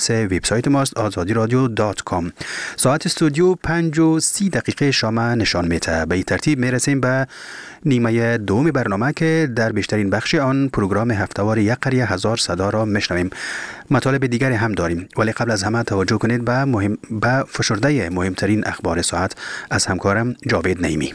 وبسایت ماست azadiradio.com. ساعت استودیو 5:30 شام نشان میده. به این ترتیب میرسیم به نیمه دوم برنامه که در بیشترین بخش آن پروگرام هفته‌وار یک قریه هزار صدا را میشنویم. مطالب دیگری هم داریم، ولی قبل از همه توجه کنید به فشرده مهمترین اخبار ساعت از همکارم جاوید نعیمی.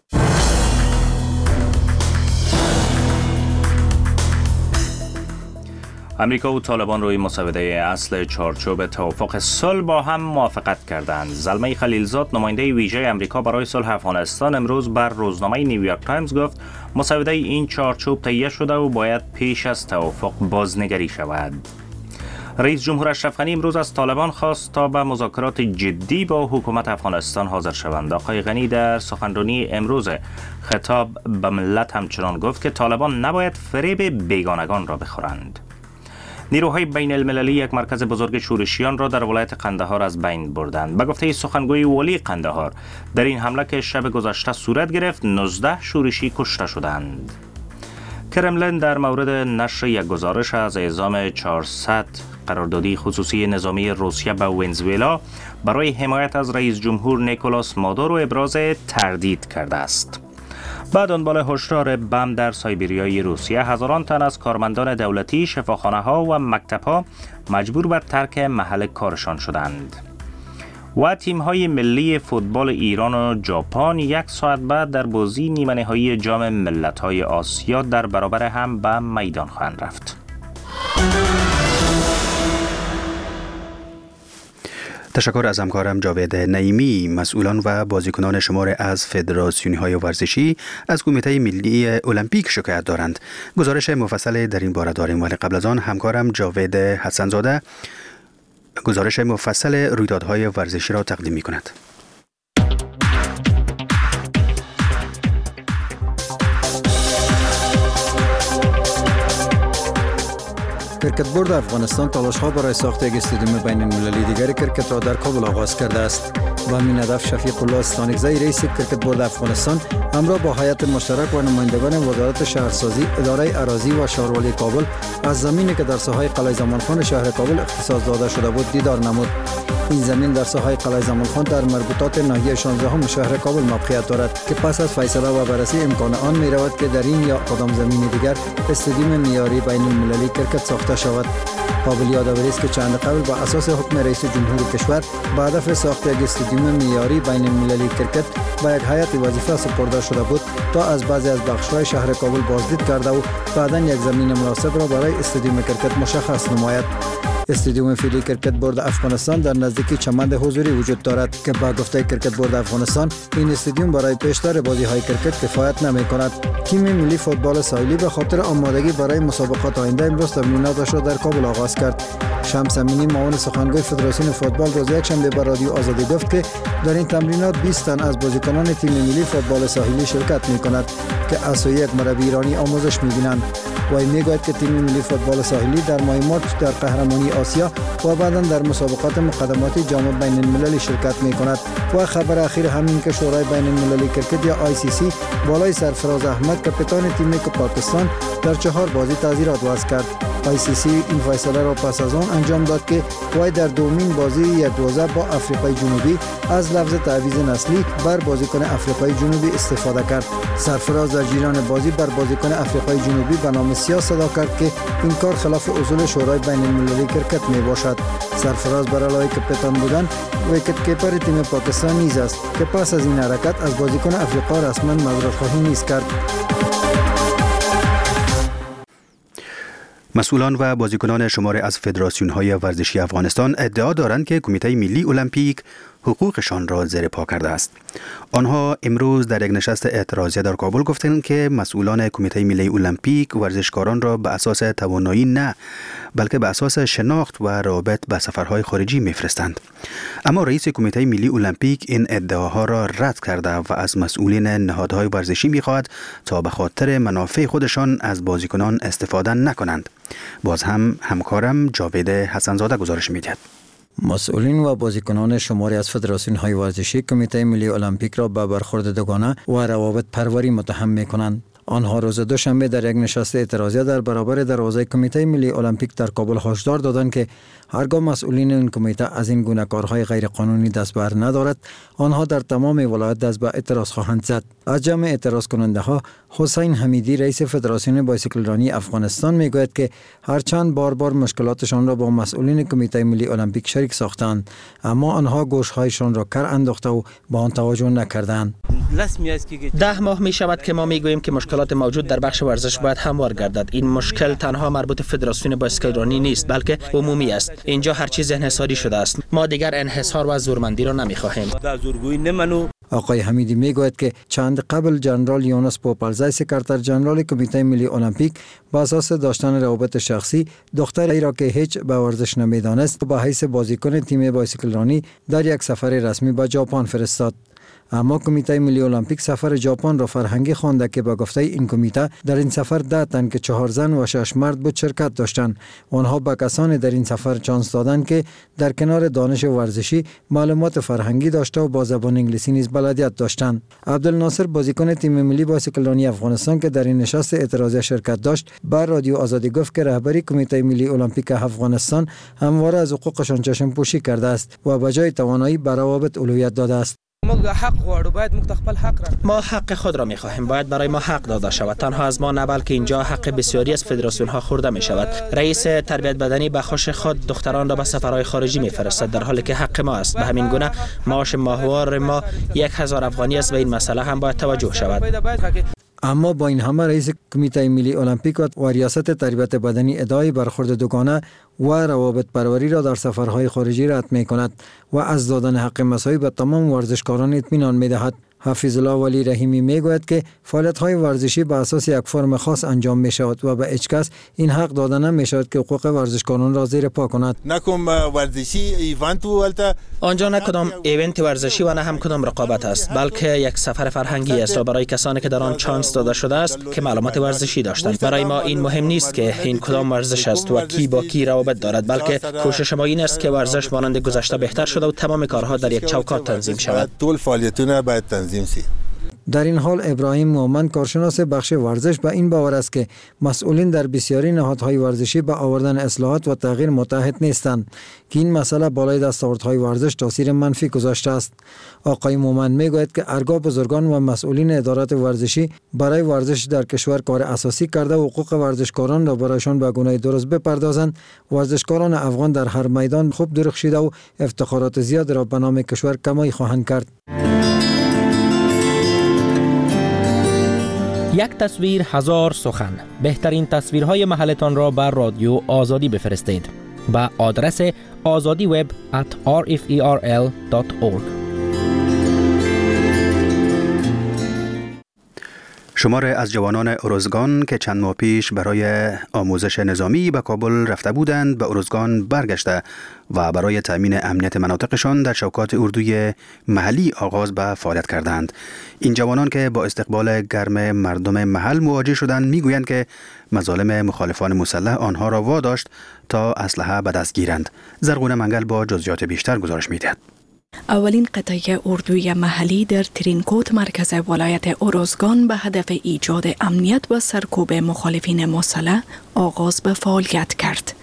امریکا و طالبان روی مسوده اصل چارچوب توافق صلح با هم موافقت کردند. زلمه خلیلزاد نماینده ویژه امریکا برای صلح افغانستان امروز بر روزنامه نیویورک تایمز گفت مسوده این چارچوب تهیه شده و باید پیش از توافق بازنگری شود. رئیس جمهور اشرف غنی امروز از طالبان خواست تا به مذاکرات جدی با حکومت افغانستان حاضر شوند. آقای غنی در سخنرانی امروز خطاب به ملت همچنان گفت که طالبان نباید فریب بیگانگان را بخورند. نیروهای بین المللی یک مرکز بزرگ شورشیان را در ولایت قندهار از بین بردند. به گفته سخنگوی والی قندهار، در این حمله که شب گذشته صورت گرفت 19 شورشی کشته شدند. کرملین در مورد نشر یک گزارش از اعزام 400 قراردادی خصوصی نظامی روسیه به ونزوئلا برای حمایت از رئیس جمهور نیکولاس مادورو ابراز تردید کرده است. بعد دنبال هشدار بم در سایبریای روسیه، هزاران تن از کارمندان دولتی، شفاخانه‌ها و مکتب‌ها مجبور به ترک محل کارشان شدند. و تیم‌های ملی فوتبال ایران و ژاپن 1 ساعت بعد در بازی نیمه نهایی جام ملت‌های آسیا در برابر هم به میدان خواهند رفت. تشکر از همکارم جاوید نعیمی. مسئولان و بازیکنان شمار از فدراسیون‌های ورزشی از کمیته ملی المپیک شکایت دارند. گزارش مفصل در این باره داریم، ولی قبل از آن همکارم جاوید حسن‌زاده گزارش مفصل رویدادهای ورزشی را تقدیم می‌کند. کرکت بورد افغانستان تلاش‌ها برای ساخت یک استادیوم بین‌المللی دیگر کرکت را در کابل آغاز کرده است. با همین هدف شفیق الله استانکزی رئیس کرکت بورد افغانستان همراه با هیئت مشترک و نمایندگان وزارت شهرسازی، اداره اراضی و شهرواری کابل از زمینی که در ساحه قلعه زمانخان شهر کابل اختصاص داده شده بود دیدار نمود. این زمین در ساحه قلعه زمانخان در مربوطات ناحیه 16 شهر کابل موقعیت دارد که پس از فیصله و بررسی امکان آن می رود که در این یا کدام زمین دیگر استادیوم معیاری بین‌المللی کرکت ساخته شود. قابل یادآوری است که چند قبل با اساس حکم رئیس جمهور کشور به هدف ساخت یک استادیوم معیاری بین‌المللی کرکت به یک هیئت وظیفه سپرده شده بود تا از بعضی از بخش‌های شهر کابل بازدید کرده و بعداً یک زمین مناسب را برای استادیوم کرکت مشخص نماید. استادیوم فیلی کرکت بورد افغانستان در نزدیکی چمند حضوری وجود دارد که با گفته کرکت بورد افغانستان این استادیوم برای پیشتر بازی‌های کرکت کفایت نمی‌کند. تیم ملی فوتبال ساحلی به خاطر آمادگی برای مسابقات آینده امروز تمریناتش را در کابل آغاز کرد. شمس امینی معاون سخنگوی فدراسیون فوتبال روز یکشنبه به رادیو آزادی گفت که در این تمرینات 20 تن از بازیکنان تیم ملی فوتبال ساحلی شرکت می‌کند که از سوی یک مربی ایرانی آموزش می‌بینند. وی میگوید که تیم ملی فوتبال ساحلی در ماه مارچ در قهرمانی آسیا و بعداً در مسابقات مقدماتی جام بین‌المللی شرکت می‌کند. و خبر اخیر همین که شورای بین‌المللی کرکت یا ICC بالای سرفراز احمد کاپیتان تیم پاکستان در 4 بازی تعزیرات وضع کرد. ICC این فیصله را پس از آن انجام داد که وی در دومین بازی یک روزه با آفریقای جنوبی از لفظ تعویض نسلی بر بازیکن آفریقای جنوبی استفاده کرد. سرفراز در جریان بازی بر بازیکن آفریقای جنوبی به نام سیاه صدا کرد که این کار خلاف اصول شورای بین‌المللی کرکت می باشد. سرفراز بر علاوه کاپیتان بودن ویکت کیپر تیم پاکستان نیز است که پس از این حرکت از بازیکن آفریقا رسما معذرت خواهی نیز کرد. مسئولان و بازیکنان شمار از فدراسیون‌های ورزشی افغانستان ادعا دارند که کمیته ملی المپیک حقوقشان را زیر پا کرده است. آنها امروز در یک نشست اعتراضیه در کابل گفتند که مسئولان کمیته ملی المپیک ورزشکاران را به اساس توانایی نه، بلکه به اساس شناخت و رغبت به سفرهای خارجی میفرستند. اما رئیس کمیته ملی المپیک این ادعاها را رد کرده و از مسئولین نهادهای ورزشی می‌خواهد تا به خاطر منافع خودشان از بازیکنان استفاده نکنند. باز هم همکارم جاوید حسن‌زاده گزارش می‌دهد. مسئولین و بازیکنان شماری از فدراسیون‌های ورزشی کمیته ملی المپیک را به برخورد دوگانه و روابط پروری متهم می‌کنند. آنها روز دوشنبه در یک نشست اعتراضی در برابر دروازه کمیته ملی المپیک در کابل هشدار دادند که هرگاه مسئولین این کمیته از این گونه کارهای غیر قانونی دست بر ندارد، آنها در تمام ولایت دست به اعتراض خواهند زد. از جمع اعتراض کننده ها حسین حمیدی رئیس فدراسیون بایسیکل رانی افغانستان میگوید که هرچند بار مشکلاتشان را با مسئولین کمیته ملی المپیک شریک ساختند، اما آنها گوشهایشان را کر انداخته و با آن توجه نکردند. 10 ماه می شود که ما میگوییم که مشکلات موجود در بخش ورزش باید هموار گردد. این مشکل تنها مربوط فدراسیون بایسکل رانی نیست، بلکه عمومی است. اینجا هر چیز انحصاری شده است. ما دیگر انحصار و زورمندی را نمیخواهیم. آقای حمیدی میگوید که چند قبل جنرال یونس پوپلزای سکرتر جنرال کمیته ملی المپیک با اساس داشتن روابط شخصی دختری را که هیچ به ورزش نمیدانست با حیث بازیکن تیم بایسکل رانی در یک سفر رسمی به ژاپن فرستاد. اما کمیته ملی المپیک سفر ژاپن را فرهنگی خوانده که با گفته این کمیته در این سفر 10 تن که 4 زن و 6 مرد بود شرکت داشتند. آنها به کسانی در این سفر چانس دادند که در کنار دانش ورزشی معلومات فرهنگی داشته و با زبان انگلیسی نیز بلدیت داشتند. عبدالناصر بازیکن تیم ملی بایسکل رانی افغانستان که در این نشست اعتراضی شرکت داشت بر رادیو آزادی گفت که رهبری کمیته ملی المپیک افغانستان همواره از حقوقشان چشم پوشی کرده است و به جای توانایی بر روابط اولویت داده است. ما حق خود را می‌خواهیم، باید برای ما حق داده شود. تنها از ما نه بلکه اینجا حق بسیاری از فدراسیون ها خورده می شود. رئیس تربیت بدنی به خوش خود دختران را به سفرهای خارجی می‌فرستد در حالی که حق ما است. به همین گونه معاش ماهوار ما 1000 افغانی است و این مسئله هم باید توجه شود. اما با این همه رئیس کمیته ملی المپیک و ریاست تربیت بدنی ادعای برخورد دوگانه و روابط پروری را در سفرهای خارجی رد می کند و از دادن حق مساوی به تمام ورزشکاران اطمینان می دهد. حفیظ الله ولی رحیمی می گوید که فعالیت‌های ورزشی به اساس یک فرم خاص انجام می شود و به هیچ کس این حق داده نمی شود که حقوق ورزشکاران را زیر پا کند. نکم ورزشی ایونت ولتا آنجا نه کدام ایونت ورزشی و نه هم کدام رقابت است، بلکه یک سفر فرهنگی است و برای کسانی که در آن چانس داده شده است که معلومات ورزشی داشتند. برای ما این مهم نیست که این کدام ورزش است و کی با کی روابط دارد، بلکه کوشش ما این است که ورزش مانند گذشته بهتر شده و تمام کارها در یک چوکات تنظیم شود. طول فعالیتونه باید تنظیم شود. در این حال ابراهیم مومن کارشناس بخش ورزش به این باور است که مسئولین در بسیاری نهادهای ورزشی به آوردن اصلاحات و تغییر متحد نیستند که این مسئله بالای دستاوردهای ورزش تاثیر منفی گذاشته است. آقای مومن میگوید که هرگاه بزرگان و مسئولین ادارات ورزشی برای ورزش در کشور کار اساسی کرده و حقوق ورزشکاران را برایشان به گونه درست بپردازند، ورزشکاران افغان در هر میدان خوب درخشیده و افتخارات زیاد را به نام کشور کمایی خواهند کرد. یک تصویر هزار سخن. بهترین تصویرهای محلتان را بر رادیو آزادی بفرستید به آدرس azadiweb@rferl.org. شمار از جوانان ارزگان که چند ماه پیش برای آموزش نظامی به کابل رفته بودند به ارزگان برگشته و برای تأمین امنیت مناطقشان در چوکات اردوی محلی آغاز به فعالیت کردند. این جوانان که با استقبال گرم مردم محل مواجه شدند میگویند که مظالم مخالفان مسلح آنها را واداشت تا اسلحه به دست گیرند. زرغون منگل با جزئیات بیشتر گزارش می‌دهد. اولین قطعه اردوی محلی در ترینکوت مرکز ولایت ارزگان به هدف ایجاد امنیت و سرکوب مخالفین مسلح آغاز به فعالیت کرد.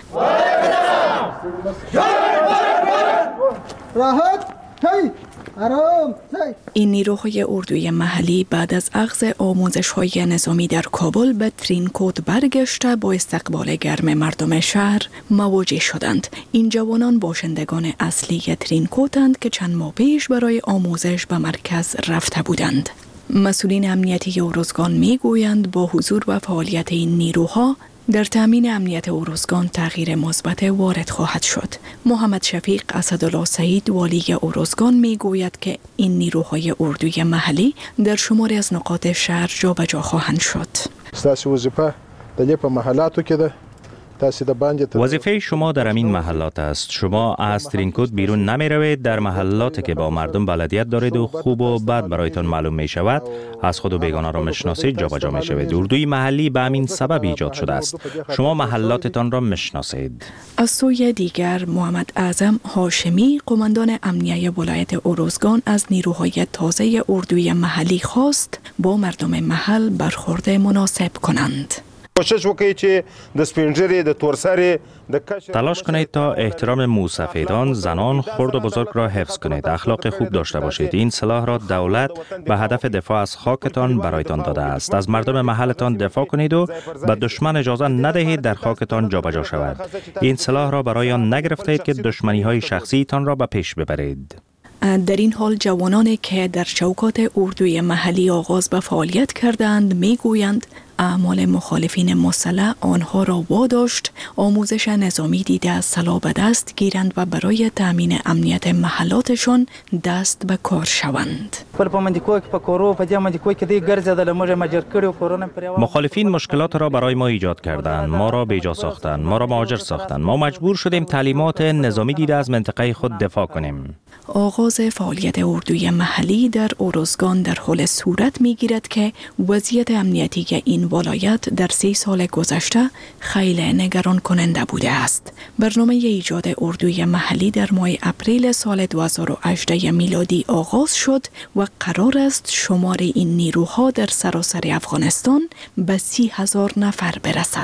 این نیروهای اردوی محلی بعد از اخذ آموزش‌های نظامی در کابل به ترینکوت برگشته با استقبال گرم مردم شهر مواجه شدند. این جوانان باشندگان اصلی ترینکوتند که چند ماه پیش برای آموزش به مرکز رفته بودند. مسئولین امنیتی ارزگان میگویند با حضور و فعالیت این نیروها در تامین امنیت ارزگان تغییر مثبت وارد خواهد شد. محمد شفیق اسدالله سعید والی ارزگان میگوید که این نیروهای اردوی محلی در شماری از نقاط شهر جابجا خواهند شد. ستاسو وظیفه د دې په محلاتو کې ده وظیفه شما در این محلات است. شما از ترینکوت بیرون نمی روید. در محلاتی که با مردم بلدیت دارید و خوب و بد برایتان معلوم می شود، از خود و بیگانه را میشناسید، جابجا می شوید. اردوی محلی به همین سبب ایجاد شده است. شما محلاتتان را میشناسید. از سوی دیگر محمد اعظم هاشمی قماندان امنیه ولایت اروزگان از نیروهای تازه اردوی محلی خواست با مردم محل برخورد مناسب کنند. تلاش کنید تا احترام موسفیدان، زنان، خرد و بزرگ را حفظ کنید. اخلاق خوب داشته باشید. این سلاح را دولت به هدف دفاع از خاکتان برایتان داده است. از مردم محلتان دفاع کنید و به دشمن اجازه ندهید در خاکتان جابجا شود. این سلاح را برای آن نگرفتید که دشمنی‌های شخصی تان را به پیش ببرید. در این حال جوانانی که در چوکات اردوی محلی آغاز به فعالیت کردند میگویند اعمال مخالفین مسلح آنها را واداشت آموزش نظامی دیده از سلاح به دست گیرند و برای تامین امنیت محلاتشان دست به کار شوند. مخالفین مشکلات را برای ما ایجاد کردند، ما را بیجا ساختند، ما را مهاجر ساختند. ما مجبور شدیم تعلیمات نظامی دیده از منطقه خود دفاع کنیم. آغاز فعالیت اردوی محلی در اروزگان در حال صورت میگیرد که وضعیت امنیتی این ولایت در 3 سال گذشته خیلی نگران کننده بوده است. برنامه ایجاد اردوی محلی در ماه اپریل سال 2018 میلادی آغاز شد و قرار است شمار این نیروها در سراسر افغانستان به 30,000 نفر برسد.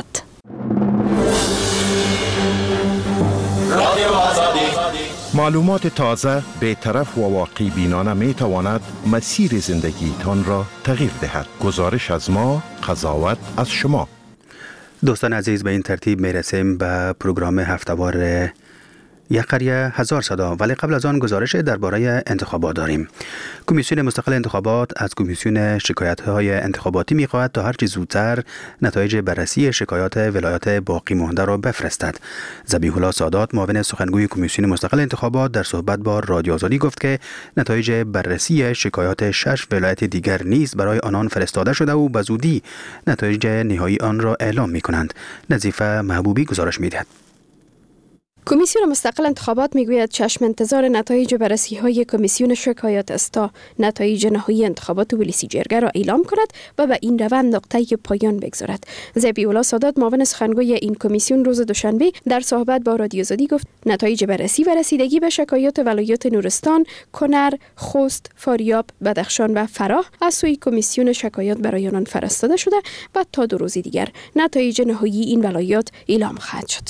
معلومات تازه، بی‌طرف و واقعی بینانه می تواند مسیر زندگی تان را تغییر دهد. گزارش از ما، قضاوت از شما. دوستان عزیز، به این ترتیب می رسیم به پروگرام هفته‌وار یک قریه هزار صدا، ولی قبل از آن گزارش درباره انتخابات داریم. کمیسیون مستقل انتخابات از کمیسیون شکایت‌های انتخاباتی می‌خواهد تا هر چه زودتر نتایج بررسی شکایات ولایات باقی مانده را بفرستد. ذبیح الله سادات، معاون سخنگوی کمیسیون مستقل انتخابات، در صحبت با رادیو آزادی گفت که نتایج بررسی شکایات 6 ولایت دیگر نیز برای آنان فرستاده شده و به زودی نتایج نهایی آن را اعلام می‌کنند. نظیفه محبوبی گزارش می‌دهد. کمیسیون مستقل انتخابات میگوید چشم انتظار نتایج بررسی‌های کمیسیون شکایات است تا نتایج نهایی انتخابات ولیسی جرگه را اعلام کند و به این روند نقطه پایان بگذارد. ذبیح الله سادات، معاون سخنگوی این کمیسیون، روز دوشنبه در صحبت با رادیو آزادی گفت نتایج بررسی و رسیدگی به شکایات ولایات نورستان، کنر، خوست، فاریاب، بدخشان و فراه از سوی کمیسیون شکایات برای آنان فرستاده شده و تا 2 روز دیگر نتایج نهایی این ولایات اعلام خواهد شد.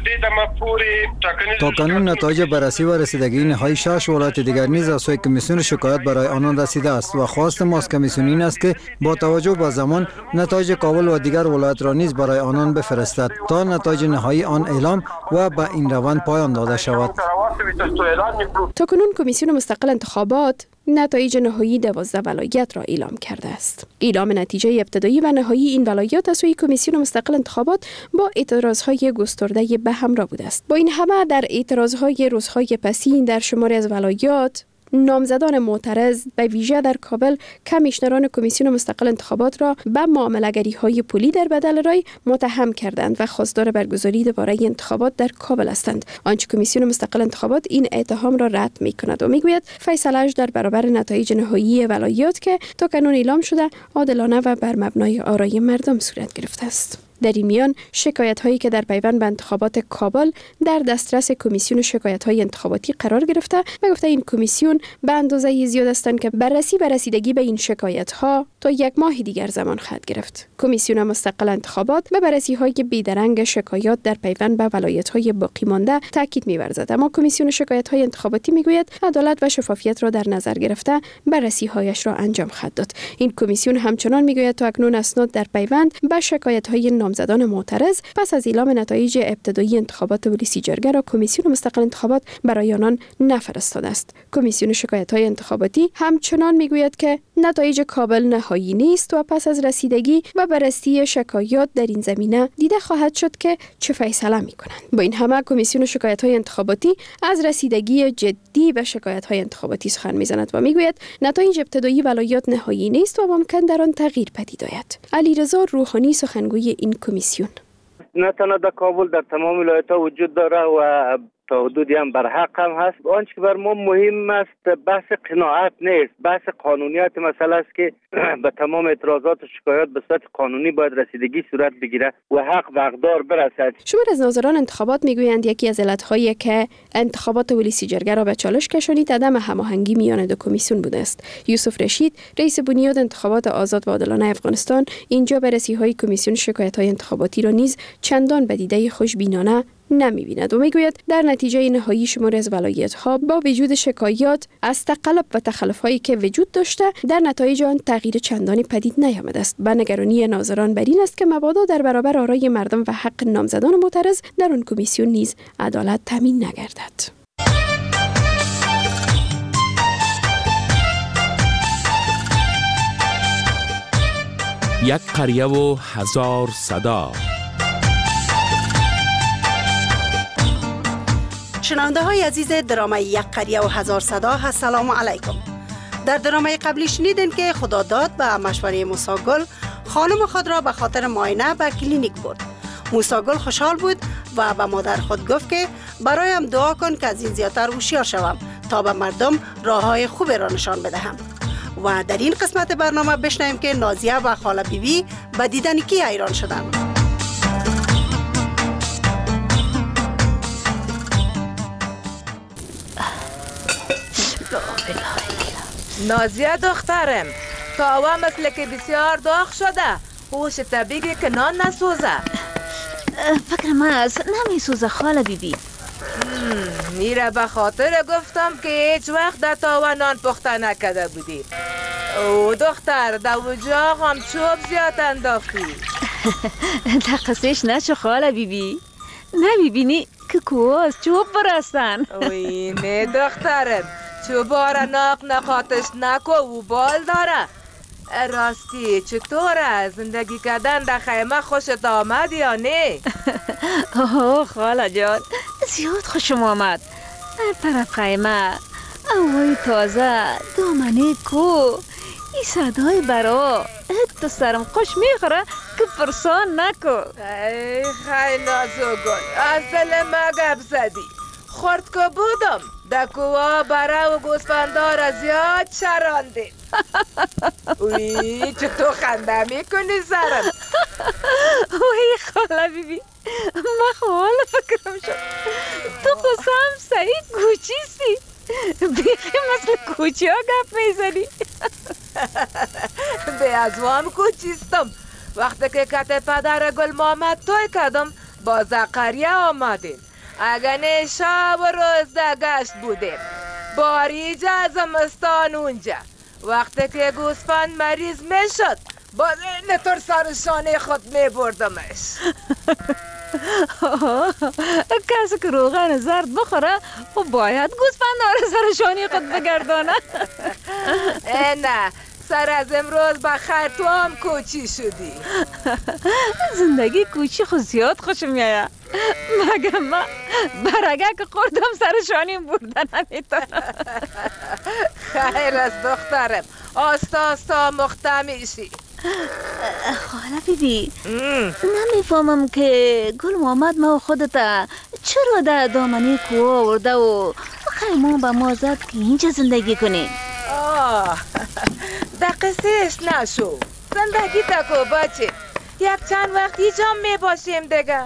تا کنون نتایج بررسی و رسیدگی نهایی 6 ولایت دیگر نیز از سوی کمیسیون شکایت برای آنان رسیده است و خواست ما از کمیسیون این است که با توجه به زمان نتایج کابل و دیگر ولایت را نیز برای آنان بفرستد تا نتایج نهایی آن اعلام و به این روند پایان داده شود. تا کنون کمیسیون مستقل انتخابات نتایج نهایی 12 ولایت را اعلام کرده است. اعلام نتیجه ابتدایی و نهایی این ولایات از سوی کمیسیون مستقل انتخابات با اعتراضهای گسترده به همراه بوده است. با این همه در اعتراضهای روزهای پسین در شماری از ولایات نامزدان معترض به ویژه در کابل کمیشنران کمیسیون مستقل انتخابات را به معامله‌گری‌های پولی در بدل رای متهم کردند و خواستار برگزاری دوباره انتخابات در کابل هستند. آنچه کمیسیون مستقل انتخابات این اتهام را رد می‌کند و میگوید فیصله‌اش در برابر نتایج نهایی ولایات که تا کنون اعلام شده عادلانه و بر مبنای آرای مردم صورت گرفته است. در این میان شکایت‌هایی که در پیوند به انتخابات کابل در دسترس کمیسیون شکایت‌های انتخاباتی قرار گرفته و گفته این کمیسیون به اندازه زیاد هستند که بررسی و رسیدگی به این شکایت‌ها تا 1 ماه دیگر زمان خواهد گرفت. کمیسیون مستقل انتخابات به بررسی‌های بیدرنگ شکایات در پیوند به ولایت‌های باقی مانده تاکید می‌ورزد، اما کمیسیون شکایت‌های انتخاباتی می‌گوید عدالت و شفافیت را در نظر گرفته بررسی‌هایش را انجام خواهد داد. این کمیسیون همچنان می‌گوید تا اکنون اسناد در پیوند به شکایت‌های نامزدان معترض پس از اعلام نتایج ابتدایی انتخابات ولیسی جرگه را کمیسیون مستقل انتخابات برای آنان نفرستاده است. کمیسیون شکایت‌های انتخاباتی همچنان میگوید که نتایج کابل نهایی نیست و پس از رسیدگی و بررسی شکایات در این زمینه دیده خواهد شد که چه فیصله می‌کنند. با این همه کمیسیون شکایت‌های انتخاباتی از رسیدگی جدی به شکایت‌های انتخاباتی سخن می‌زند و میگوید نتایج ابتدایی ولایات نهایی نیست و ممکن در آن تغییر پدید آید. علیرضا روحانی، سخنگوی این کمیسیون: نه تنها در کابل در تمام ولایت‌ها وجود داره و تا حدودی هم برحق هم هست. آنچه که بر ما مهم است بحث قناعت نیست، بحث قانونیت مسئله است که به تمام اعتراضات و شکایات به صورت قانونی باید رسیدگی صورت بگیره و حق به حقدار برسد. شمار از ناظران انتخابات میگویند یکی از علت‌هایی که انتخابات ولیسی جرگه را به چالش کشانید عدم هماهنگی میان دو کمیسیون بوده است. یوسف رشید رئیس بنیاد انتخابات آزاد و عادلانه افغانستان اینجا بررسی‌های کمیسیون شکایت‌های انتخاباتی را نیز چندان به دیده خوشبینانه نمی‌بیند و میگوید در نتیجه نهایی شمار از ولایت‌ها با وجود شکایات از تقلب و تخلف‌هایی که وجود داشته در نتایج آن تغییر چندانی پدید نیامده است. به نگرانی ناظران بر این است که مبادا در برابر آرای مردم و حق نامزدان معترض در آن کمیسیون نیز عدالت تامین نگردد. یک قریه و هزار صدا. شنونده های عزیز درامه یک قریه و هزار صدا، السلام علیکم. در درامه قبلی شنیدین که خداداد به مشوره موسی گل خانم خود را به خاطر معاینه به کلینیک برد. موسی گل خوشحال بود و به مادر خود گفت که برایم دعا کن که از این زیادتر هوشیار شوم تا به مردم راه های خوب را نشان بدهم. و در این قسمت برنامه بشنویم که نازیه و خاله بیبی به دیدن کی حیران شدند. نازیه دخترم، تاوا مثل که بسیار داغ شده. هوش طبیعی که نان نسوزه. فکر من است نمیسوزه خاله بیبی. میره به خاطر گفتم که هیچ وقت در تاوا نان پخته نکرده بودی. او دختر در وجاق هم چوب زیاد انداختی. دقیقش نشو خاله بیبی. نمیبینی که کوز چوب برستن. اوی نه دخترم، چوبارا ناق نقاطش نکو و بال داره. راستی چطوره زندگی کردن در خیمه خوشت آمد یا نه؟ اوه خاله جان زیاد خوشم آمد. در طرف خیمه هوای تازه، دامنه کو، این صدای برا تو سرم خوش میخوره که پرسان نکو. ای خیلی نازو گل، از دل ما گپ زدی. خورد که بودم در کوه برا و گوسفندار زیاد چراندیم. اوی چطور خنده میکنی سرم؟ اوی خاله بیبی من خوال فکرم شد تو خودم سعید کوچیستی، بیخی مثل کوچی ها گپ میزنی. به ازوام کوچیستم. وقتی که کت پدر گل محمد توی کردم با زقریه آمدیم. اگه نه شب و روز در گشت بودیم. باریجا زمستان اونجا. وقتی که گوسفند مریض میشد با نطور سر شانه خود میبردمش. کسی که روغن زرد بخوره و باید گوسفند رو سر شانه خود بگردانه. نه سر از امروز بخیر تو هم کوچی شدی. زندگی کوچی خود زیاد خوشم میاد. مگه من برگه که خوردم سر شانیم بردن نمیتونم. خیر از دخترم، آستا آستا مخته میشی. خاله بیبی نمیفهمم که گل محمد ما خودتا چرا در دامنه کوه آورده و خیمه به ما زد که اینجا زندگی کنیم. در قصهش نشو، زندگی تکو بچه. یک چند وقت اینجا میباشیم دیگه.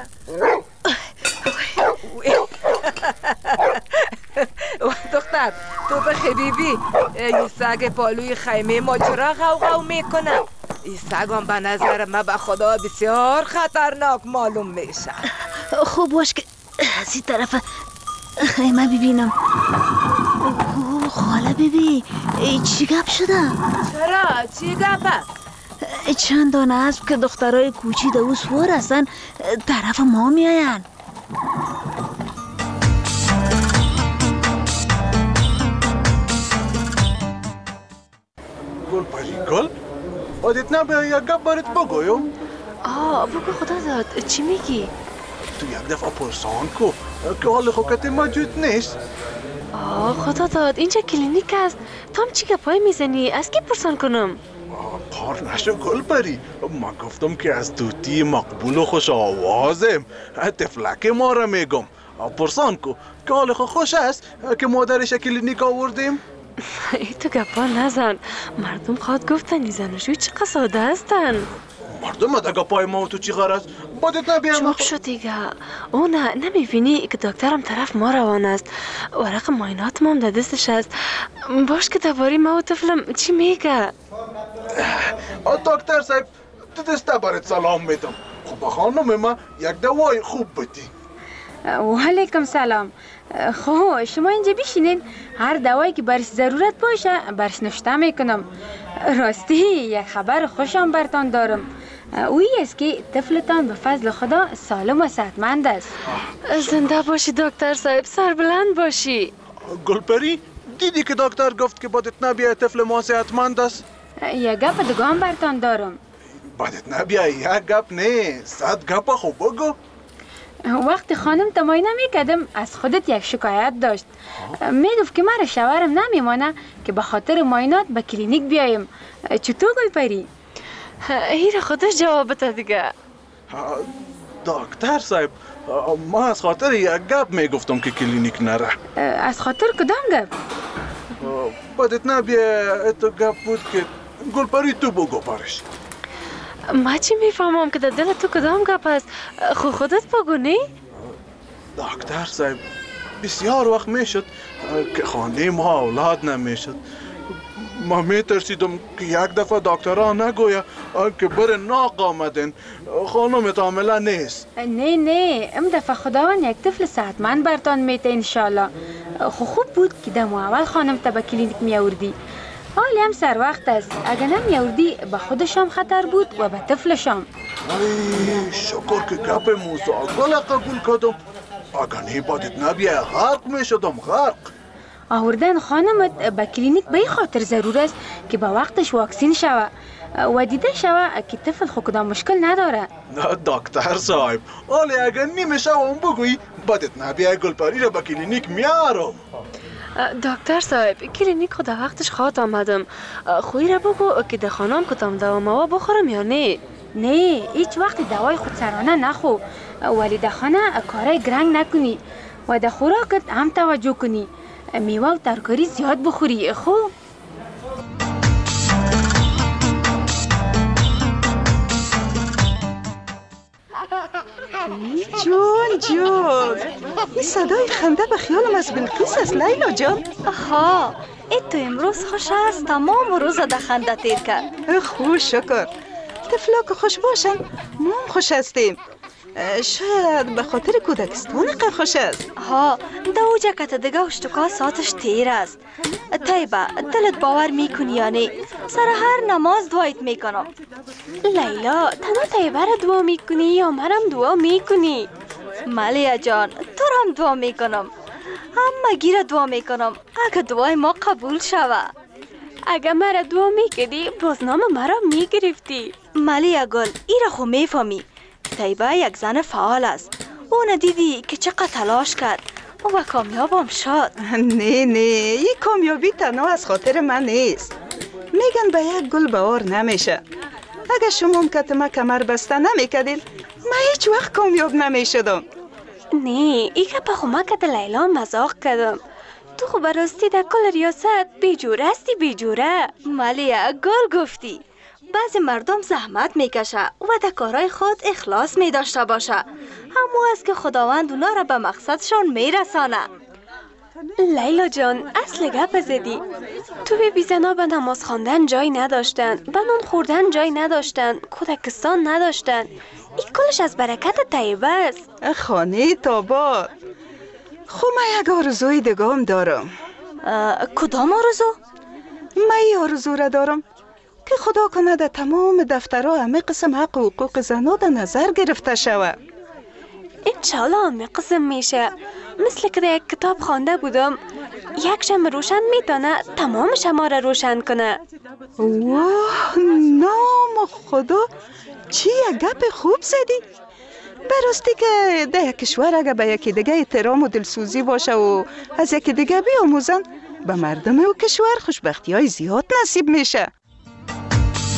دختر تو به بیبی این سگ پالوی خیمه ما چرا غوغو میکنه؟ این سگ هم به نظر من به خدا بسیار خطرناک معلوم میشه. خوب باش که از این طرف خیمه ببینم. خاله بیبی چی گپ شده؟ چرا؟ چی گپه؟ چند دانه اسب که دخترای کوچی در او سوار هستن طرف ما میاین. گل پری گل آدت نبه یک گپ برات بگویم. بگو خدا داد چی میگی؟ تو یک دفعه پرسان کو که حال خوکت موجود نیست. خدا داد اینجا کلینیک است. تو هم چی گپای میزنی؟ از کی پرسان کنم؟ پار نشو گلپری، من گفتم که از توتی مقبول و خوش آوازم. تفلک ما را میگم. پرسان کو که حال خوش است که مادرش کلینیک آوردیم؟ ای تو گپا نزن، مردم خواد گفتن زناشوی چقدر ساده هستن. مردم دگه پای ما و تو چی غرض؟ بادت نبیم. چوب شو دیگه. نه نمیبینی که دکترم طرف ما روان است، ورق معاینات ما هم در دستش است. باش که درباره ما و طفلم چی میگه؟ دکتر صاحب تو دسته برات سلام میدم. خب خانم ما یک دوای خوب بدی. و علیکم سلام. خب شما اینجا بشینین، هر دوایی که برش ضرورت باشه برش نوشته میکنم. راستی یک خبر خوشم برتان دارم، اویی است که طفلتان به فضل خدا سالم و صحتمند است. زنده باشی دکتر صاحب، سربلند باشی. گلپری دیدی که دکتر گفت که بادت نبیه طفل ما صحتمند است؟ یک گپ دیگه هم برتان دارم. بادت نبیه یک گپ نه، 100 گپ خوب بگو. وقتی خانم تماینه میکردم از خودت یک شکایت داشت. میگفت که مرا شوهرم نمیمانه که به خاطر معاینات به کلینیک بیایم. چطور گلپری؟ این خودش جواب بده دیگه. دکتر صاحب ما از خاطر یک گپ میگفتم که کلینیک نره. از خاطر کدام گپ؟ بادت نبیه تو گپ بود که گلپری تو بگو پرش. ما چی میفهمم که در دل تو کدام گپ است؟ خودت بگو نه؟ دکتر صاحب بسیار وقت میشد که خانه ما اولاد نمیشد. ما میترسیدم که یک دفعه دکترها نگویه که بر ناق آمدن، خانمت حامله نیست. نه ام دفعه خداوند یک طفل صحتمند برتان میته انشالله. خوب بود که دم اول خانم تا به کلینیک میاوردی. حالی هم سر وقت است، اگر نمیاوردی به خودشام خطر بود و به طفلشام. شکر که گپ موسی گل قبول کردم، اگر نه بادت نبیه غرق میشدم غرق. آوردن خانمت به کلینیک به خاطر ضرور است که به وقتش واکسین شوه و دیده شوه که طفل خود کدام مشکل نداره. نه دکتر صاحب، حالی اگر نیمشه اون بگویی بادت نبیه گلپری را به کلینیک میارم. دکتر صاحب کلینیک خود وقتش خواهد آمدم. خوی را بگو که ده خانم کدام دوا موا بخورم یا نه؟ نه هیچ وقت دوای خود سرانه نخو، ولی ده خانه کارای گرنگ نکنی و ده خوراکت هم توجه کنی. میوه و ترکاری زیاد بخوری. خوب جون این صدای خنده به خیالم از بلقیس است لیلا جان. آها ای تو امروز خوش است، تمام روز ده خنده تیر کرد. خوش شکر. طفلا که خوش باشن ما هم خوش هستیم. شاید به خاطر کودکستان که خوش است. ها دو جکت دیگه اشتکا ساعتش تیر است. طیبه دلت باور میکنی یا نه؟ سر هر نماز دعایت میکنم. لیلا تنها طیبه را دعا میکنی یا منم دعا میکنی؟ مالیا جان تو هم دعا میکنم، همه گیره دعا میکنم اگه دعای ما قبول شوه. اگه مرا دعا میکردی بازنامه مرا میگرفتی. مالیا گل ایره خو میفهمی، طیبه یک زن فعال است. اون دیدی که چقدر تلاش کرد و کامیاب هم شد. نه این کامیابی تنها از خاطر من نیست. میگن به یک گل بهار نمیشه. اگه شما هم کتما کمر بسته نمیکدین من هیچ وقت کامیاب نمیشدم. نه ای که به خمکت لیلا مزاق کردم. تو خو براستی در کل ریاست بیجوره استی بیجوره. مالیا گل گفتی. بعضی مردم زحمت میکشه و در کارهای خود اخلاص میداشته باشه، همو است که خداوند اونا را به مقصدشان میرسانه. لیلا جان اصل گپ زدی. تو بی زنا به نماز خواندن جای نداشتن، به نان خوردن جای نداشتن، کودکستان نداشتن. این کلش از برکت طیبه است. خانه تاباد. خب من یک آرزوی دیگه هم دارم. کدام آرزو؟ من این آرزو را دارم که خدا کنه در تمام دفترها همه قسم حق و حقوق زنها در نظر گرفته شوه. انشالله همه قسم میشه. مثل که در یک کتاب خوانده بودم یک شمع روشن میتونه تمام شمع را روشن کنه. واه نام خدا چی یک گپ خوب زدی. براستی که در یک کشور اگه به یکی دیگه احترام و دلسوزی باشه و از یکی دیگه بیاموزن به مردم و کشور خوشبختی های زیاد نصیب میشه.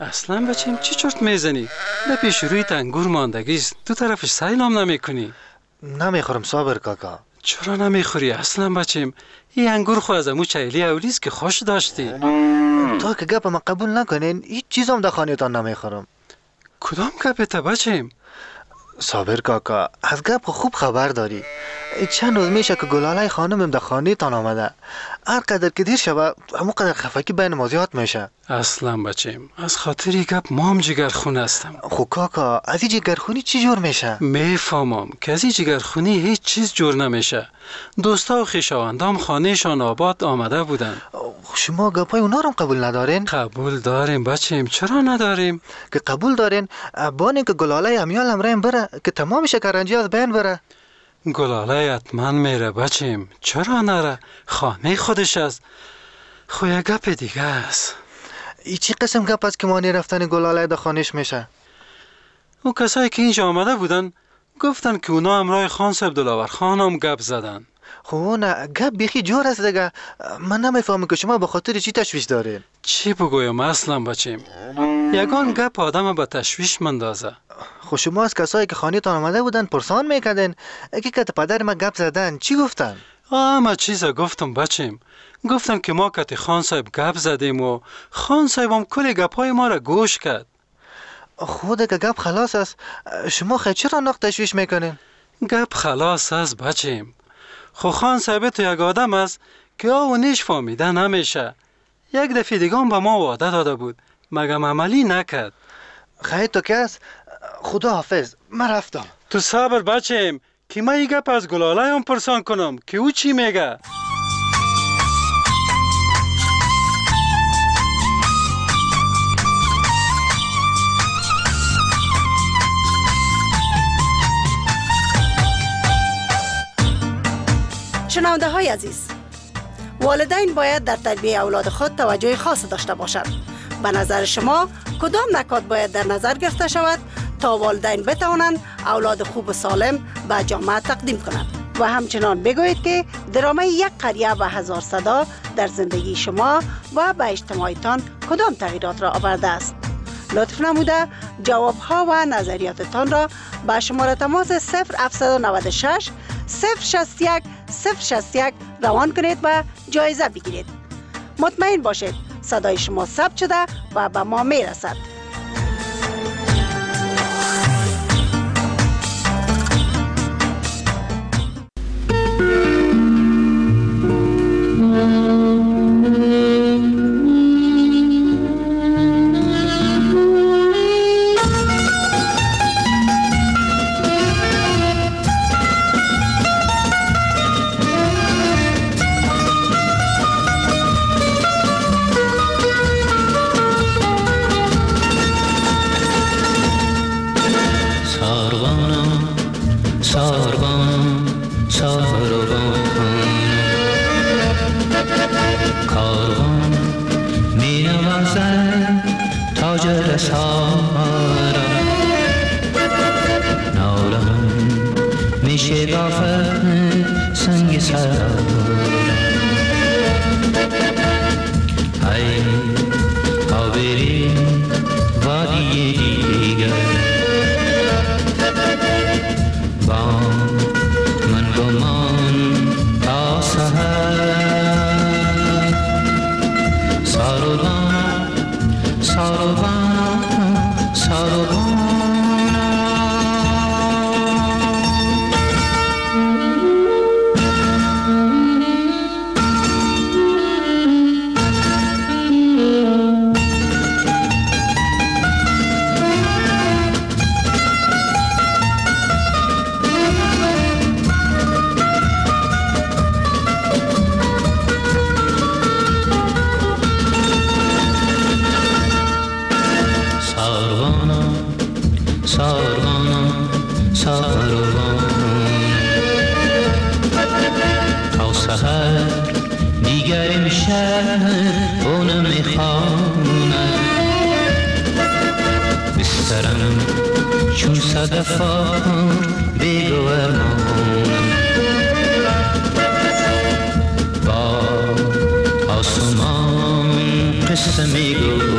اصلا بچیم چی چرت میزنی؟ در پیش روی انگور ماندگیست، تو طرفش سیلام نمیکنی؟ نمیخورم صابر کاکا. چرا نمیخوری اصلا بچیم؟ این انگور خو از امو چیلی اولیست که خوش داشتی. تا که گپ ما قبول نکنین هیچ چیزم در خانهتان نمیخورم. کدام گپته بچیم؟ صابر کاکا از گپ خوب خبر داری. چند روز میشه که گلاله خانمم در خانه تان آمده. هر قدر که دیر شود همون قدر خفگی بین ما زیاد میشه. اصلا بچیم از خاطری گپ مام جگرخون هستم. خو کاکا از این جگرخونی چی جور میشه؟ میفهمم که از این جگرخونی هیچ چیز جور نمیشه. دوستا و خویشاوندام خانهشان آباد آمده بودن. شما گپای اونا رو قبول ندارین؟ قبول داریم بچیم. چرا نداریم؟ که قبول دارین بانه که گلاله امیال امرین بره که تمام شکرنجی از بین بره. گلاله حتما میره بچیم. چرا نره؟ خانه خودش است. خویا گپ دیگه است. ای چی قسم گپ است که مانی رفتن گلاله در خانهش میشه؟ او کسایی که اینجا آمده بودن گفتن که اونا امرای خان صاحب دلاور خانم گپ زدن. خب نه گپ بیخی جور است دیگه. من نمیفهمم که شما به خاطر چی تشویش دارین. چی بگویم اصلا بچیم؟ یگان گپ آدم به تشویش مندازه. خب شما از کسایی که خانه تان آمده بودن پرسان میکردن که پدر ما گپ زدن چی گفتن؟ ما چیزا گفتم بچیم. گفتم که ما کت خان صاحب گپ زدیم و خان صاحب هم کل گپای ما را گوش کرد. خود که گپ خلاص است شما خیلی چرا نقد تشویش میکنین؟ گپ خلاص است بچیم. خو خان صاحب تو یک آدم است که او نیش فهمیده نمیشه. یک دفعه دیگه به ما وعده داده بود مگم عملی نکرد. خیلی تو که است خدا حافظ من رفتم. تو صبر بچیم که من یک گپ از گلاله هم پرسان کنم که او چی میگه. شنونده های عزیز، والدین باید در تربیت اولاد خود توجه خاص داشته باشند. به نظر شما کدام نکات باید در نظر گرفته شود تا والدین بتوانند اولاد خوب و سالم به جامعه تقدیم کنند؟ و همچنان بگویید که درامه یک قریه و هزار صدا در زندگی شما و به اجتماعتان کدام تغییرات را آورده است؟ لطف نموده جوابها و نظریاتتان را به شماره تماس 0796 061 061 روان کنید و جایزه بگیرید. مطمئن باشید صدای شما ثبت شده و به ما میرسد. قصه میگو